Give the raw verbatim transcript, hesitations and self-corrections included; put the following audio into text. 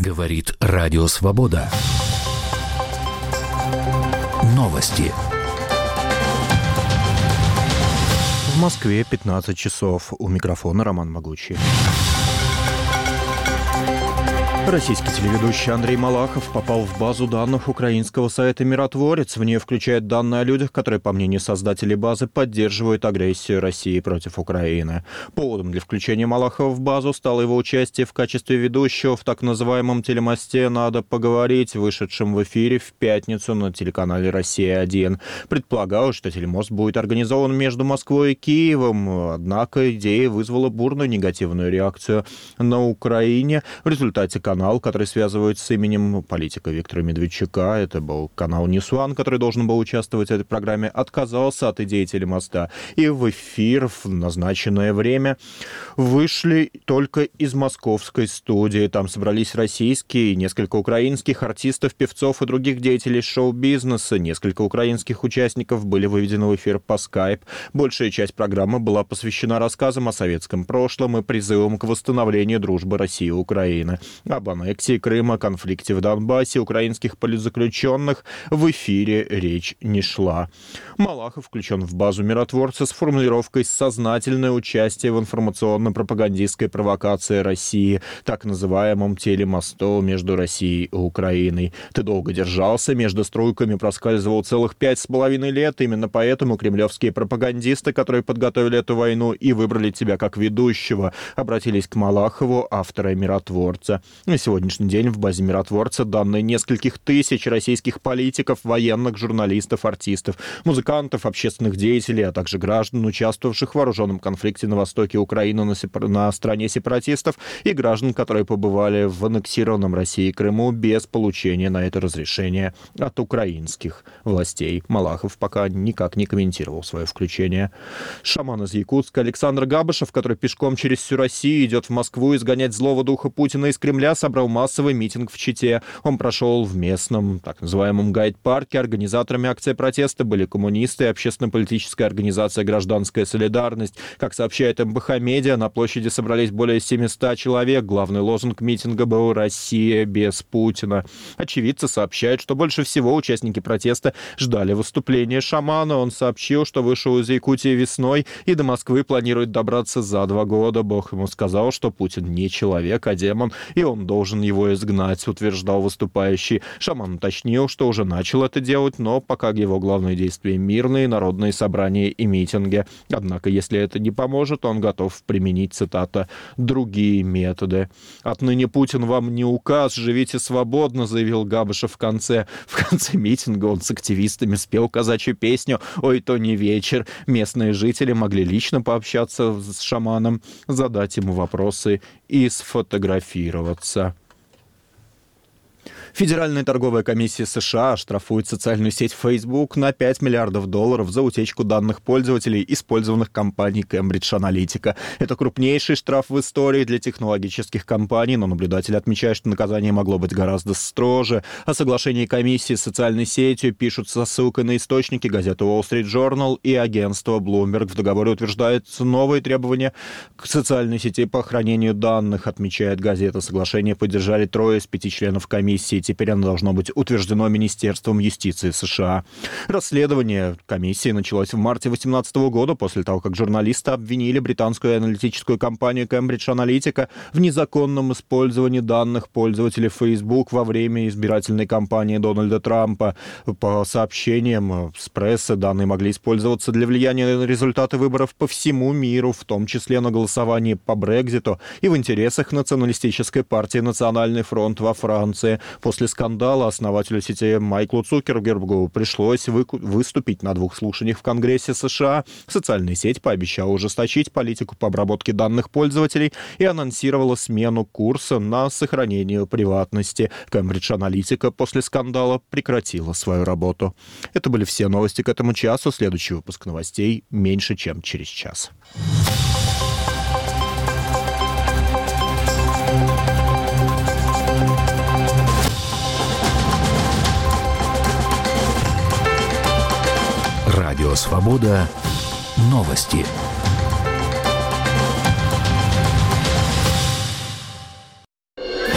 Говорит Радио Свобода. Новости. В Москве пятнадцать часов. У микрофона Роман Могучий. Российский телеведущий Андрей Малахов попал в базу данных украинского сайта «Миротворец». В нее включают данные о людях, которые, по мнению создателей базы, поддерживают агрессию России против Украины. Поводом для включения Малахова в базу стало его участие в качестве ведущего в так называемом телемосте «Надо поговорить», вышедшем в эфире в пятницу на телеканале «Россия-один». Предполагалось, что телемост будет организован между Москвой и Киевом, однако идея вызвала бурную негативную реакцию на Украине. В результате канал Канал, который связывают с именем политика Виктора Медведчука, это был канал Ньюс Уан, который должен был участвовать в этой программе, отказался от идеи телемоста. И в эфир в назначенное время вышли только из московской студии. Там собрались российские и несколько украинских артистов, певцов и других деятелей шоу-бизнеса. Несколько украинских участников были выведены в эфир по скайп. Большая часть программы была посвящена рассказам о советском прошлом и призывам к восстановлению дружбы России и Украины. Об аннексии Крыма, конфликте в Донбассе, украинских политзаключенных в эфире речь не шла. Малахов включен в базу «Миротворца» с формулировкой «сознательное участие в информационно-пропагандистской провокации России», так называемом телемосту между Россией и Украиной. «Ты долго держался, между струйками проскальзывал целых пять с половиной лет. Именно поэтому кремлевские пропагандисты, которые подготовили эту войну и выбрали тебя как ведущего, обратились к Малахову, автора «Миротворца». На сегодняшний день в базе «Миротворца» данные нескольких тысяч российских политиков, военных, журналистов, артистов, музыкантов, общественных деятелей, а также граждан, участвовавших в вооруженном конфликте на востоке Украины на, сепар... на стороне сепаратистов, и граждан, которые побывали в аннексированном Россией Крыму без получения на это разрешения от украинских властей. Малахов пока никак не комментировал свое включение. Шаман из Якутска Александр Габышев, который пешком через всю Россию идет в Москву изгонять злого духа Путина из Кремля, собрал массовый митинг в Чите. Он прошел в местном, так называемом гайд-парке. Организаторами акции протеста были коммунисты и общественно-политическая организация «Гражданская солидарность». Как сообщает эм бэ ха Медиа, на площади собрались более семисот человек. Главный лозунг митинга был «Россия без Путина». Очевидцы сообщают, что больше всего участники протеста ждали выступления шамана. Он сообщил, что вышел из Якутии весной и до Москвы планирует добраться за два года. Бог ему сказал, что Путин не человек, а демон, и он должен его изгнать, утверждал выступающий. Шаман уточнил, что уже начал это делать, но пока его главные действия мирные, народные собрания и митинги. Однако, если это не поможет, он готов применить, цитата, «другие методы». «Отныне Путин вам не указ, живите свободно», заявил Габышев в конце. В конце митинга он с активистами спел казачью песню «Ой, то не вечер». Местные жители могли лично пообщаться с шаманом, задать ему вопросы и сфотографироваться. Федеральная торговая комиссия США штрафует социальную сеть Facebook на пять миллиардов долларов за утечку данных пользователей, использованных компанией Cambridge Analytica. Это крупнейший штраф в истории для технологических компаний, но наблюдатели отмечают, что наказание могло быть гораздо строже. О соглашении комиссии с социальной сетью пишут со ссылкой на источники газеты Wall Street Journal и агентство Bloomberg. В договоре утверждаются новые требования к социальной сети по хранению данных, отмечает газета. Соглашение поддержали трое из пяти членов комиссии. Теперь оно должно быть утверждено Министерством юстиции США. Расследование комиссии началось в марте две тысячи восемнадцатого года, после того, как журналисты обвинили британскую аналитическую компанию Cambridge Analytica в незаконном использовании данных пользователей Facebook во время избирательной кампании Дональда Трампа. По сообщениям с прессы, данные могли использоваться для влияния на результаты выборов по всему миру, в том числе на голосовании по Брекситу и в интересах националистической партии «Национальный фронт» во Франции. После скандала основателю сети Майклу Цукербергу пришлось вы... выступить на двух слушаниях в Конгрессе США. Социальная сеть пообещала ужесточить политику по обработке данных пользователей и анонсировала смену курса на сохранение приватности. Cambridge Analytica после скандала прекратила свою работу. Это были все новости к этому часу. Следующий выпуск новостей меньше, чем через час. Радио Свобода. Новости.